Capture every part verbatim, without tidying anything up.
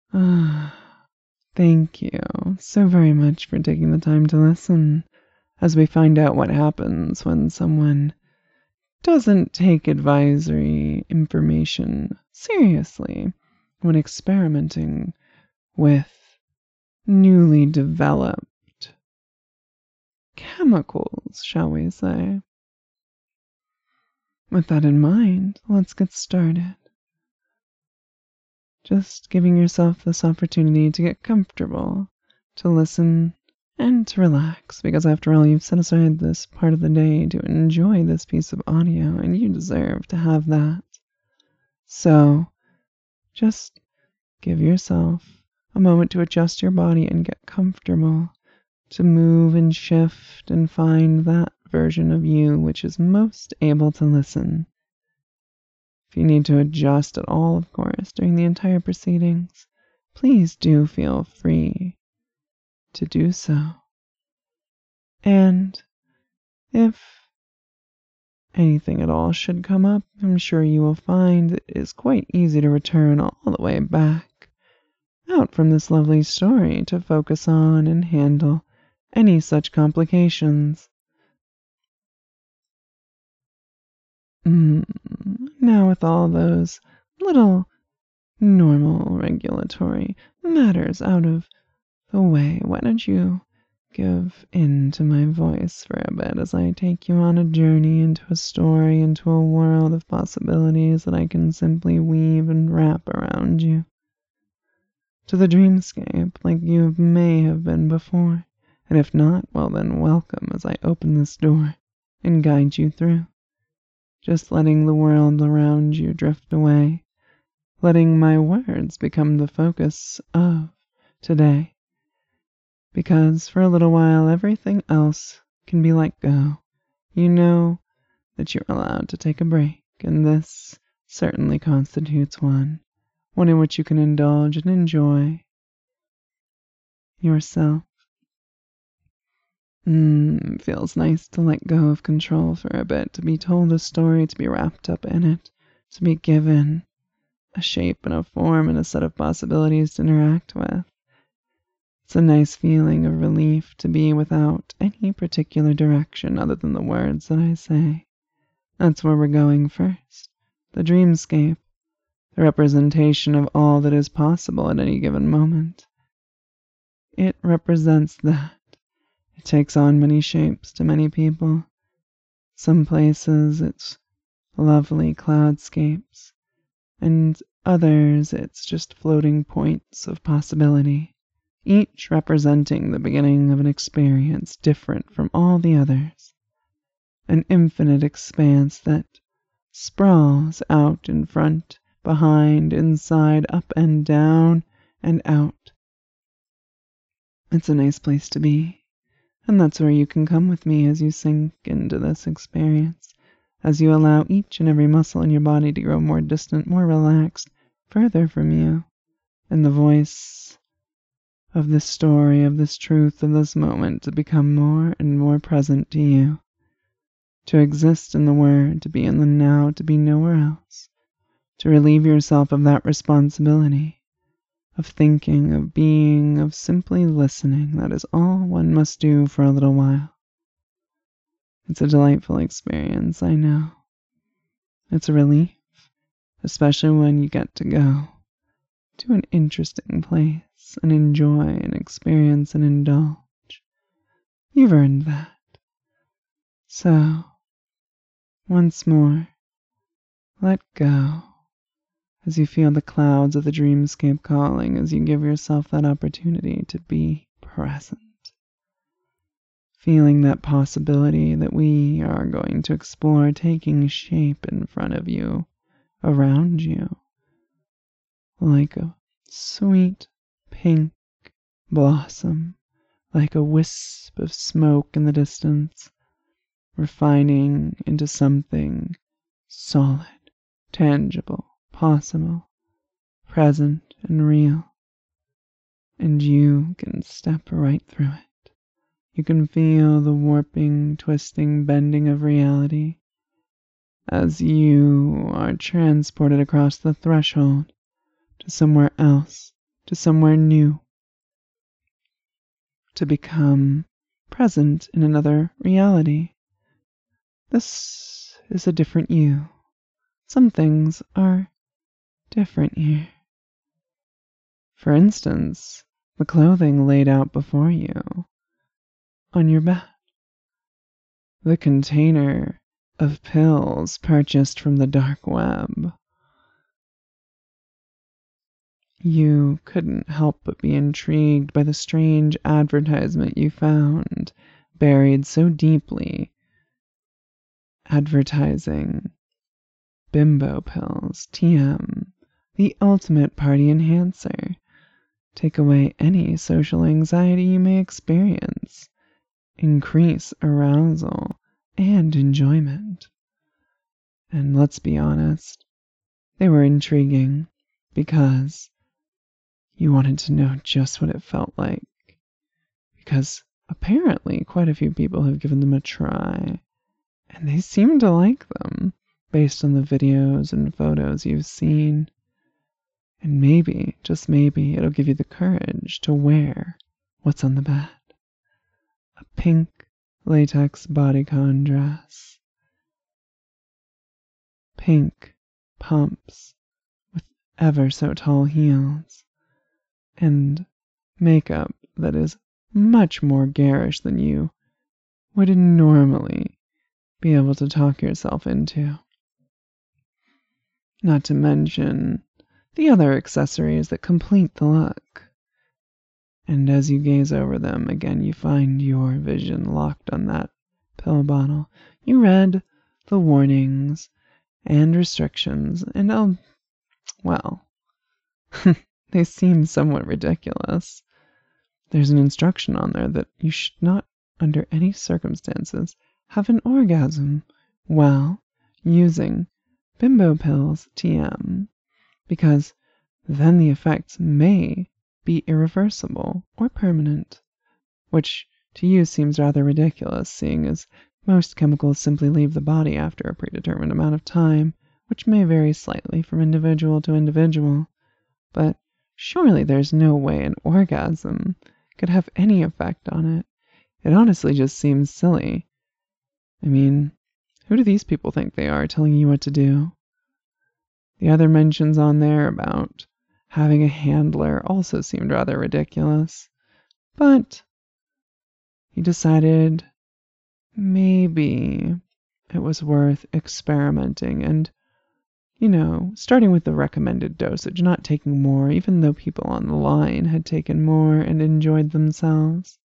Thank you so very much for taking the time to listen as we find out what happens when someone doesn't take advisory information seriously when experimenting with newly developed chemicals, shall we say. With that in mind, let's get started. Just giving yourself this opportunity to get comfortable, to listen, and to relax, because after all, you've set aside this part of the day to enjoy this piece of audio, and you deserve to have that. So, just give yourself a moment to adjust your body and get comfortable, to move and shift and find that version of you which is most able to listen. If you need to adjust at all, of course, during the entire proceedings, please do feel free to do so. And if anything at all should come up, I'm sure you will find it is quite easy to return all the way back out from this lovely story to focus on and handle any such complications. Mm, now with all those little normal regulatory matters out of the way, why don't you give in to my voice for a bit as I take you on a journey into a story, into a world of possibilities that I can simply weave and wrap around you. To the dreamscape like you may have been before, and if not, well then welcome as I open this door and guide you through. Just letting the world around you drift away, letting my words become the focus of today. Because for a little while everything else can be let go. You know that you're allowed to take a break, and this certainly constitutes one. One in which you can indulge and enjoy yourself. Mm, feels nice to let go of control for a bit, to be told a story, to be wrapped up in it, to be given a shape and a form and a set of possibilities to interact with. It's a nice feeling of relief to be without any particular direction other than the words that I say. That's where we're going first. The dreamscape, the representation of all that is possible at any given moment. It represents that. It takes on many shapes to many people. Some places it's lovely cloudscapes, and others it's just floating points of possibility, each representing the beginning of an experience different from all the others. An infinite expanse that sprawls out in front, behind, inside, up and down, and out. It's a nice place to be. And that's where you can come with me as you sink into this experience, as you allow each and every muscle in your body to grow more distant, more relaxed, further from you, and the voice of this story, of this truth, of this moment to become more and more present to you, to exist in the word, to be in the now, to be nowhere else, to relieve yourself of that responsibility, of thinking, of being, of simply listening. That is all one must do for a little while. It's a delightful experience, I know. It's a relief, especially when you get to go to an interesting place and enjoy and experience and indulge. You've earned that. So, once more, let go. As you feel the clouds of the dreamscape calling, as you give yourself that opportunity to be present. Feeling that possibility that we are going to explore taking shape in front of you, around you, like a sweet pink blossom, like a wisp of smoke in the distance, refining into something solid, tangible, possible, present, and real. And you can step right through it. You can feel the warping, twisting, bending of reality as you are transported across the threshold to somewhere else to somewhere new, to become present in another reality. This is a different you. Some things are different here. For instance, the clothing laid out before you on your bed, the container of pills purchased from the dark web. You couldn't help but be intrigued by the strange advertisement you found buried so deeply, advertising Bimbo pills, T M, the ultimate party enhancer. Take away any social anxiety you may experience, increase arousal and enjoyment. And let's be honest, they were intriguing because you wanted to know just what it felt like. Because apparently quite a few people have given them a try, and they seem to like them based on the videos and photos you've seen. And maybe, just maybe, it'll give you the courage to wear what's on the bed. A pink latex bodycon dress. Pink pumps with ever so tall heels. And makeup that is much more garish than you would normally be able to talk yourself into. Not to mention the other accessories that complete the look. And as you gaze over them, again you find your vision locked on that pill bottle. You read the warnings and restrictions, and oh, well, they seem somewhat ridiculous. There's an instruction on there that you should not, under any circumstances, have an orgasm while using Bimbo pills T M, because then the effects may be irreversible or permanent, which to you seems rather ridiculous, seeing as most chemicals simply leave the body after a predetermined amount of time, which may vary slightly from individual to individual. But surely there's no way an orgasm could have any effect on it. It honestly just seems silly. I mean, who do these people think they are telling you what to do? The other mentions on there about having a handler also seemed rather ridiculous. But he decided maybe it was worth experimenting and, you know, starting with the recommended dosage, not taking more, even though people on the line had taken more and enjoyed themselves.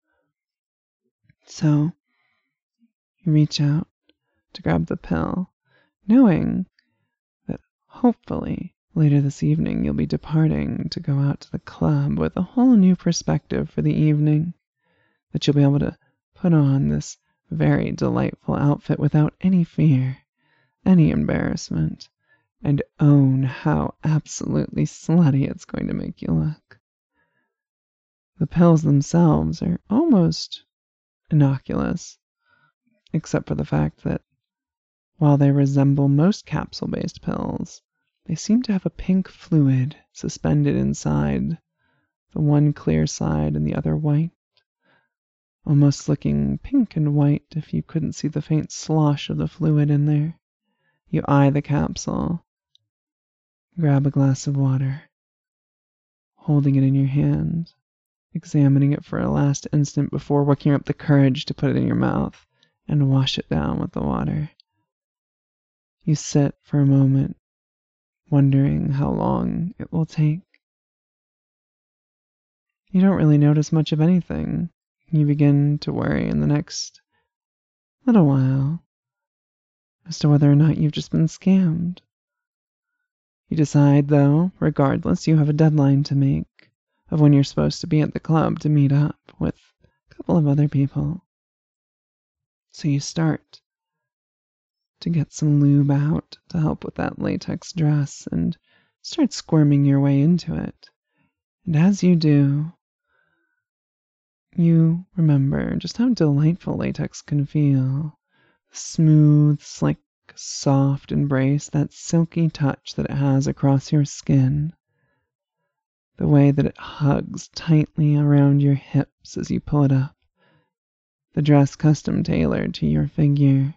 So you reach out to grab the pill, knowing that hopefully later this evening you'll be departing to go out to the club with a whole new perspective for the evening, that you'll be able to put on this very delightful outfit without any fear, any embarrassment, and own how absolutely slutty it's going to make you look. The pills themselves are almost innocuous, except for the fact that while they resemble most capsule-based pills, they seem to have a pink fluid suspended inside, the one clear side and the other white, almost looking pink and white if you couldn't see the faint slosh of the fluid in there. You eye the capsule, grab a glass of water, holding it in your hand, examining it for a last instant before working up the courage to put it in your mouth and wash it down with the water. You sit for a moment, wondering how long it will take. You don't really notice much of anything. You begin to worry in the next little while as to whether or not you've just been scammed. You decide, though, regardless, you have a deadline to make of when you're supposed to be at the club to meet up with a couple of other people. So you start to get some lube out to help with that latex dress and start squirming your way into it. And as you do, you remember just how delightful latex can feel. Smooth, slick, soft embrace, that silky touch that it has across your skin. the way that it hugs tightly around your hips as you pull it up. The dress custom tailored to your figure.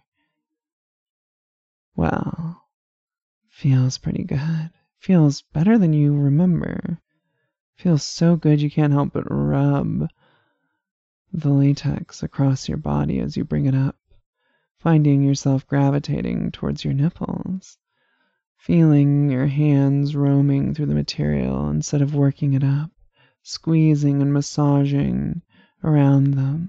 Well, feels pretty good. Feels better than you remember. Feels so good you can't help but rub the latex across your body as you bring it up, finding yourself gravitating towards your nipples, feeling your hands roaming through the material instead of working it up, squeezing and massaging around them.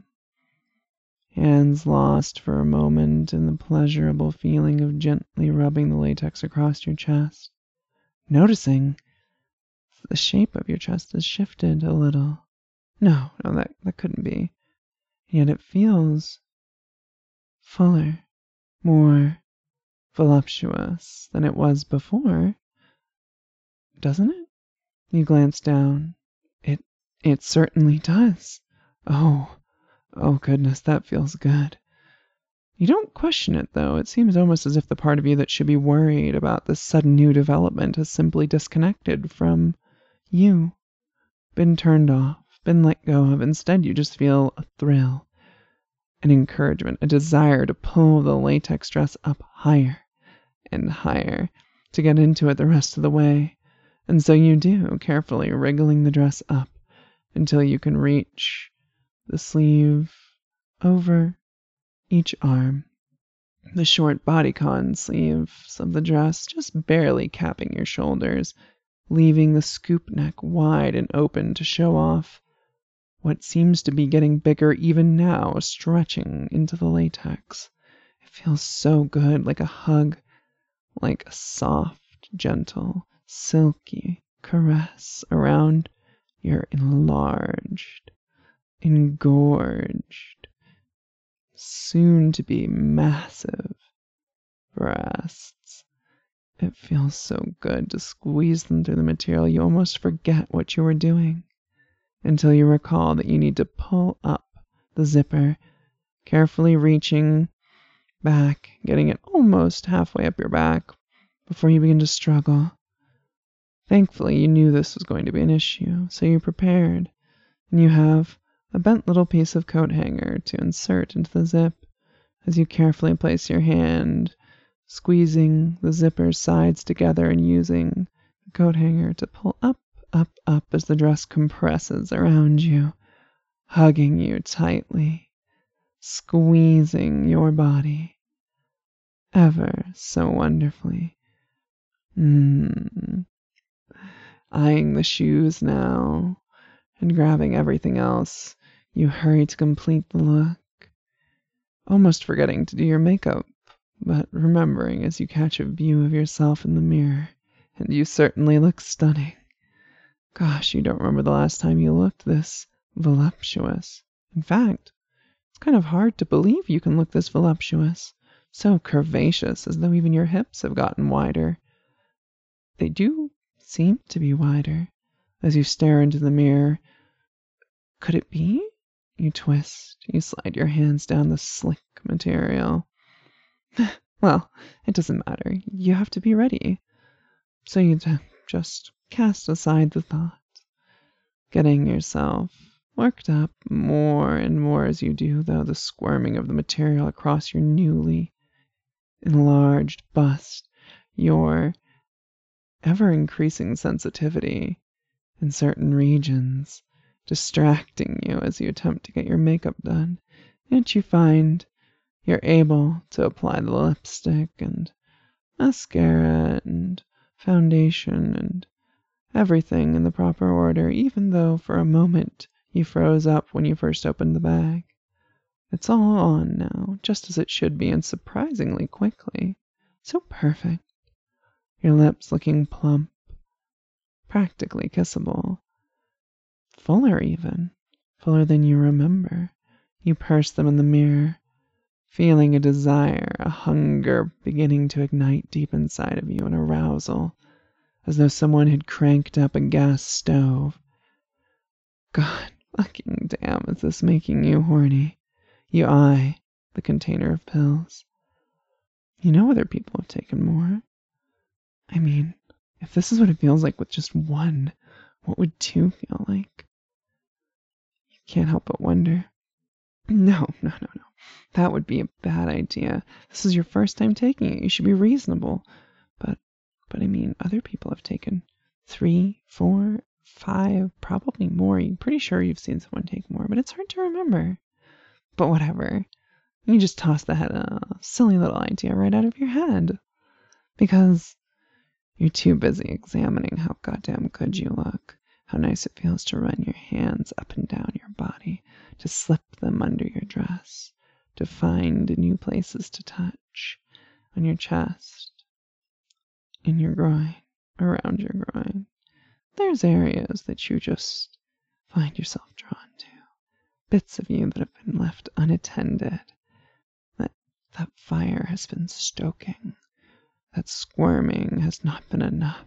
Hands lost for a moment in the pleasurable feeling of gently rubbing the latex across your chest, noticing the shape of your chest has shifted a little. No, no, that, that couldn't be. Yet it feels fuller, more voluptuous than it was before, doesn't it? You glance down. It, it certainly does. Oh, oh goodness, that feels good. You don't question it, though. It seems almost as if the part of you that should be worried about this sudden new development has simply disconnected from you, been turned off, been let go of. Instead, you just feel a thrill, an encouragement, a desire to pull the latex dress up higher and higher, to get into it the rest of the way. And so you do, carefully wriggling the dress up until you can reach the sleeve over each arm, the short bodycon sleeves of the dress just barely capping your shoulders, leaving the scoop neck wide and open to show off what seems to be getting bigger even now, stretching into the latex. It feels so good, like a hug, like a soft, gentle, silky caress around your enlarged, engorged, soon-to-be massive breasts. It feels so good to squeeze them through the material. You almost forget what you were doing until you recall that you need to pull up the zipper, carefully reaching back, getting it almost halfway up your back before you begin to struggle. Thankfully, you knew this was going to be an issue, so you prepared, and you have a bent little piece of coat hanger to insert into the zip as you carefully place your hand, squeezing the zipper's sides together and using the coat hanger to pull up, up, up as the dress compresses around you, hugging you tightly, squeezing your body ever so wonderfully. Mm. Eyeing the shoes now and grabbing everything else, you hurry to complete the look, almost forgetting to do your makeup, but remembering as you catch a view of yourself in the mirror, and you certainly look stunning. Gosh, you don't remember the last time you looked this voluptuous. In fact, it's kind of hard to believe you can look this voluptuous, so curvaceous, as though even your hips have gotten wider. They do seem to be wider as you stare into the mirror. Could it be? You twist, you slide your hands down the slick material. Well, it doesn't matter. You have to be ready. So you just cast aside the thought, getting yourself worked up more and more as you do, though, the squirming of the material across your newly enlarged bust, your ever-increasing sensitivity in certain regions, distracting you as you attempt to get your makeup done. Yet you find you're able to apply the lipstick and mascara and foundation and everything in the proper order, even though for a moment you froze up when you first opened the bag. It's all on now, just as it should be, and surprisingly quickly. So perfect. Your lips looking plump, practically kissable. Fuller even, fuller than you remember. You purse them in the mirror, feeling a desire, a hunger beginning to ignite deep inside of you, an arousal, as though someone had cranked up a gas stove. God fucking damn, is this making you horny? You eye the container of pills. You know other people have taken more. I mean, if this is what it feels like with just one, What would two feel like? You can't help but wonder. No, no, no, no. That would be a bad idea. This is your first time taking it. You should be reasonable. But, but I mean, other people have taken three, four, five, probably more. I'm pretty sure you've seen someone take more, but it's hard to remember. But whatever. You just toss that uh, silly little idea right out of your head. Because you're too busy examining how goddamn good you look, how nice it feels to run your hands up and down your body, to slip them under your dress, to find new places to touch on your chest, in your groin, around your groin. There's areas that you just find yourself drawn to, bits of you that have been left unattended, that that fire has been stoking. That squirming has not been enough.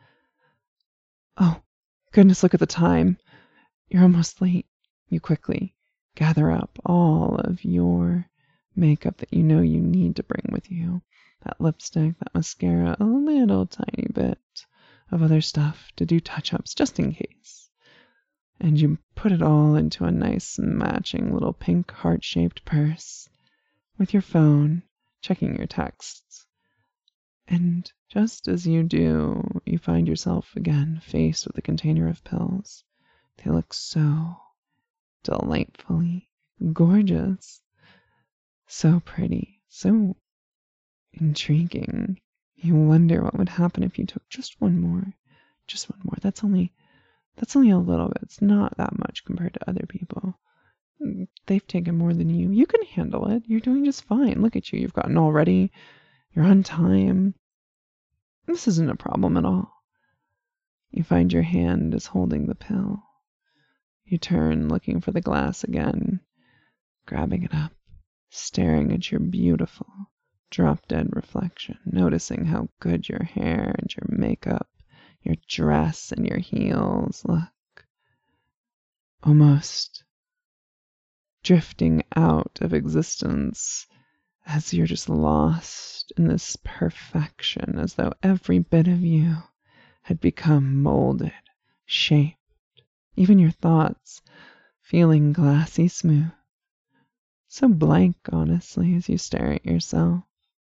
Oh, goodness, look at the time. You're almost late. You quickly gather up all of your makeup that you know you need to bring with you. That lipstick, that mascara, a little tiny bit of other stuff to do touch-ups just in case. And you put it all into a nice matching little pink heart-shaped purse with your phone, checking your texts. And just as you do, you find yourself again faced with a container of pills. They look so delightfully gorgeous, so pretty, so intriguing. You wonder what would happen if you took just one more, just one more. That's only, that's only a little bit. It's not that much compared to other people. They've taken more than you. You can handle it. You're doing just fine. Look at you. You've gotten all ready. You're on time. This isn't a problem at all. You find your hand is holding the pill. You turn, looking for the glass again, grabbing it up, staring at your beautiful, drop-dead reflection, noticing how good your hair and your makeup, your dress and your heels look. Almost drifting out of existence as you're just lost in this perfection, as though every bit of you had become molded, shaped, even your thoughts feeling glassy smooth. So blank, honestly, as you stare at yourself,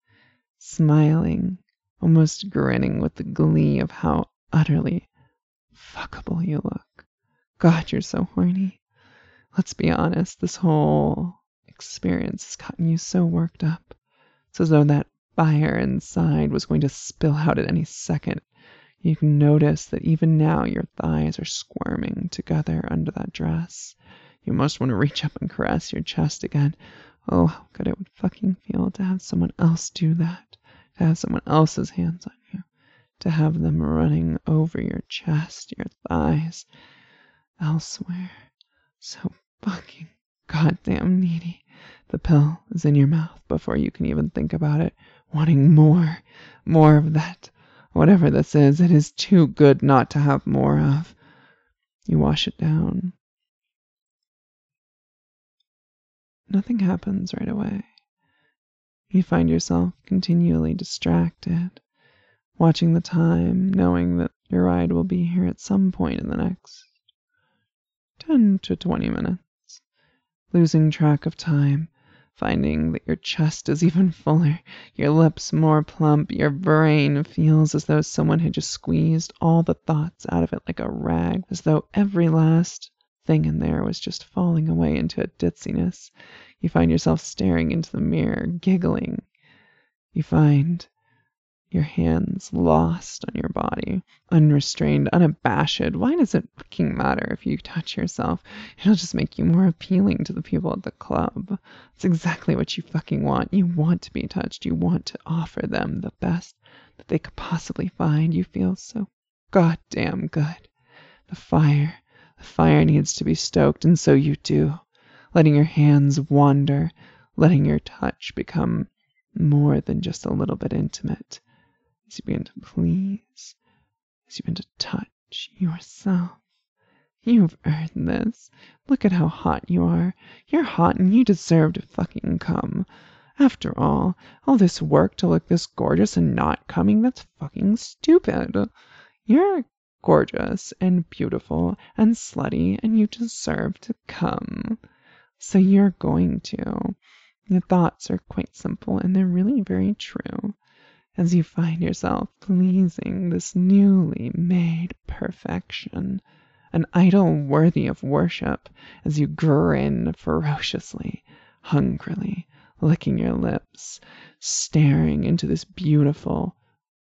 smiling, almost grinning with the glee of how utterly fuckable you look. God, you're so horny. Let's be honest, this whole experience has gotten you so worked up. It's as though that fire inside was going to spill out at any second. You can notice that even now your thighs are squirming together under that dress. You must want to reach up and caress your chest again. Oh, how good it would fucking feel to have someone else do that. To have someone else's hands on you. To have them running over your chest, your thighs, elsewhere. So fucking goddamn needy. The pill is in your mouth before you can even think about it. Wanting more, more of that. Whatever this is, it is too good not to have more of. You wash it down. Nothing happens right away. You find yourself continually distracted, watching the time, knowing that your ride will be here at some point in the next ten to twenty minutes. Losing track of time, finding that your chest is even fuller, your lips more plump, your brain feels as though someone had just squeezed all the thoughts out of it like a rag, as though every last thing in there was just falling away into a ditziness. You find yourself staring into the mirror, giggling. You find your hands lost on your body, unrestrained, unabashed. Why does it fucking matter if you touch yourself? It'll just make you more appealing to the people at the club. It's exactly what you fucking want. You want to be touched. You want to offer them the best that they could possibly find. You feel so goddamn good. The fire, the fire needs to be stoked, and so you do. Letting your hands wander, letting your touch become more than just a little bit intimate. As you begin to please, as you begin to touch yourself. You've earned this. Look at how hot you are. You're hot and you deserve to fucking come. After all, all this work to look this gorgeous and not coming, that's fucking stupid. You're gorgeous and beautiful and slutty, and you deserve to come. So you're going to. Your thoughts are quite simple, and they're really very true. As you find yourself pleasing this newly made perfection, an idol worthy of worship, as you grin ferociously, hungrily, licking your lips, staring into this beautiful,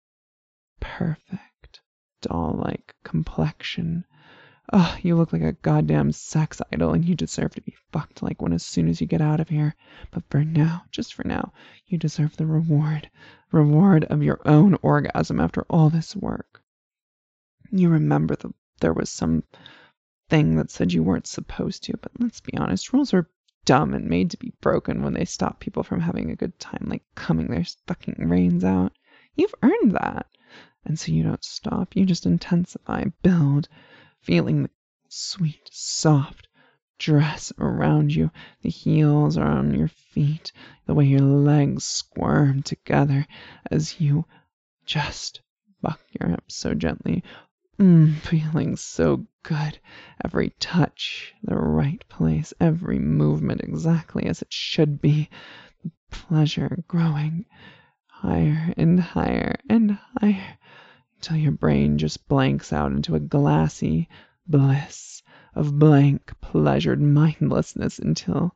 perfect, doll-like complexion. Oh, you look like a goddamn sex idol, and you deserve to be fucked like one as soon as you get out of here. But for now, just for now, you deserve the reward. Reward of your own orgasm after all this work. You remember that there was some thing that said you weren't supposed to, but let's be honest, rules are dumb and made to be broken when they stop people from having a good time, like coming their fucking brains out. You've earned that. And so you don't stop, you just intensify, build, feeling the sweet, soft dress around you. The heels are on your feet, the way your legs squirm together as you just buck your hips so gently. Mm, feeling so good. Every touch, the right place, every movement exactly as it should be. Pleasure growing higher and higher and higher until your brain just blanks out into a glassy bliss of blank, pleasured mindlessness until,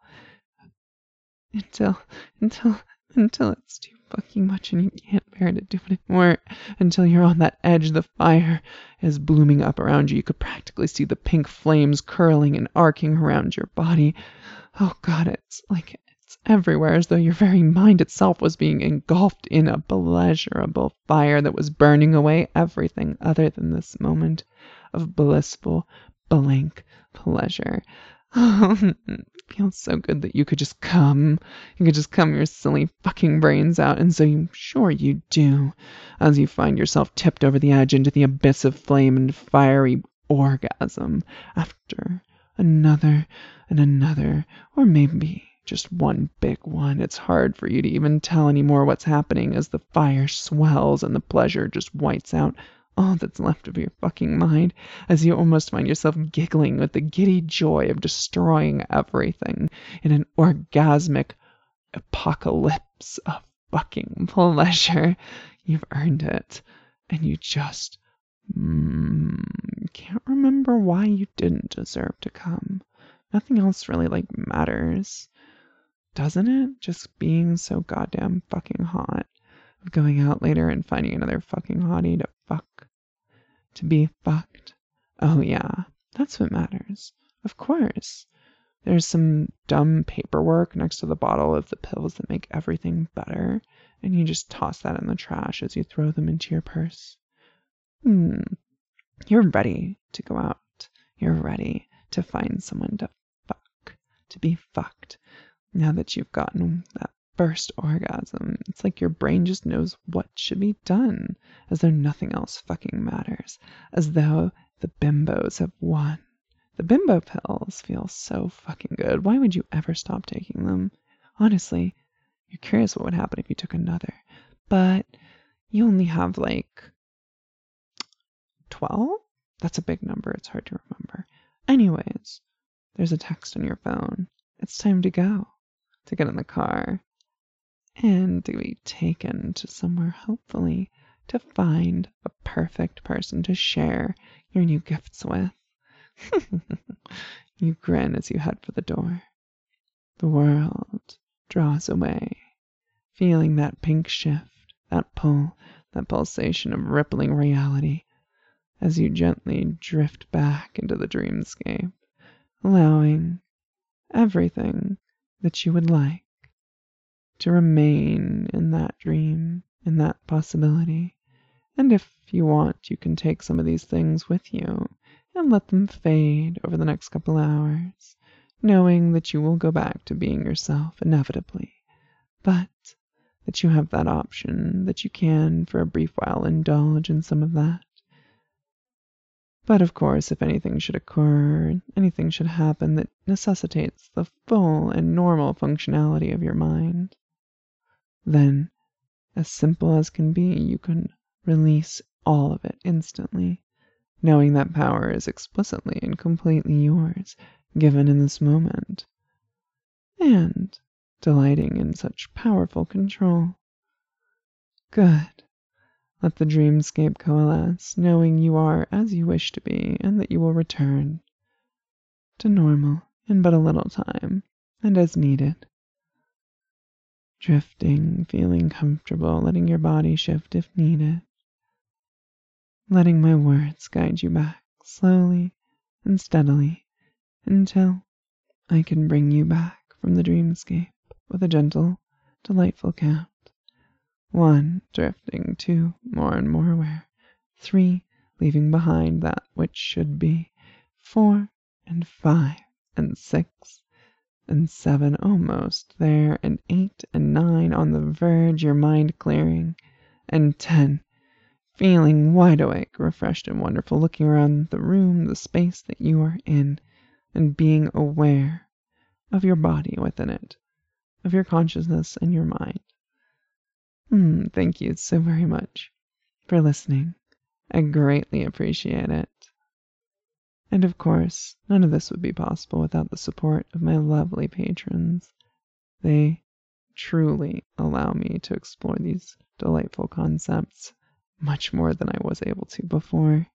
until, until, until it's too fucking much and you can't bear to do it anymore. Until you're on that edge, the fire is blooming up around you. You could practically see the pink flames curling and arcing around your body. Oh God, it's like it's everywhere, as though your very mind itself was being engulfed in a pleasurable fire that was burning away everything other than this moment of blissful, blank pleasure. Oh, it feels so good that you could just come. You could just come your silly fucking brains out, and so you sure you do, as you find yourself tipped over the edge into the abyss of flame and fiery orgasm after another and another, or maybe just one big one. It's hard for you to even tell anymore what's happening as the fire swells and the pleasure just whites out all that's left of your fucking mind, as you almost find yourself giggling with the giddy joy of destroying everything in an orgasmic apocalypse of fucking pleasure. You've earned it, and you just mm, can't remember why you didn't deserve to come. Nothing else really, like, matters, doesn't it? Just being so goddamn fucking hot. Of going out later and finding another fucking hottie to fuck. To be fucked. Oh yeah, that's what matters. Of course. There's some dumb paperwork next to the bottle of the pills that make everything better, and you just toss that in the trash as you throw them into your purse. Hmm. You're ready to go out. You're ready to find someone to fuck. To be fucked. Now that you've gotten that first orgasm, it's like your brain just knows what should be done, as though nothing else fucking matters, as though the bimbos have won. The bimbo pills feel so fucking good. Why would you ever stop taking them? Honestly, you're curious what would happen if you took another, but you only have like twelve? That's a big number. It's hard to remember. Anyways, there's a text on your phone. It's time to go. To get in the car. And to be taken to somewhere, hopefully, to find a perfect person to share your new gifts with. You grin as you head for the door. The world draws away, feeling that pink shift, that pull, that pulsation of rippling reality, as you gently drift back into the dreamscape, allowing everything that you would like to remain in that dream, in that possibility. And if you want, you can take some of these things with you and let them fade over the next couple hours, knowing that you will go back to being yourself inevitably, but that you have that option, that you can, for a brief while, indulge in some of that. But of course, if anything should occur, anything should happen that necessitates the full and normal functionality of your mind, then, as simple as can be, you can release all of it instantly. knowing that power is explicitly and completely yours, given in this moment, and delighting in such powerful control. Good. Let the dreamscape coalesce, knowing you are as you wish to be and that you will return to normal in but a little time and as needed. Drifting, feeling comfortable, letting your body shift if needed. Letting my words guide you back slowly and steadily until I can bring you back from the dreamscape with a gentle, delightful count. One, drifting. Two, more and more aware. Three, leaving behind that which should be. Four, and five, and six, and seven, almost there. And eight, and nine, on the verge, your mind clearing. And ten, feeling wide awake, refreshed and wonderful, looking around the room, the space that you are in, and being aware of your body within it, of your consciousness and your mind. Mm, thank you so very much for listening. I greatly appreciate it. And of course, none of this would be possible without the support of my lovely patrons. They truly allow me to explore these delightful concepts much more than I was able to before.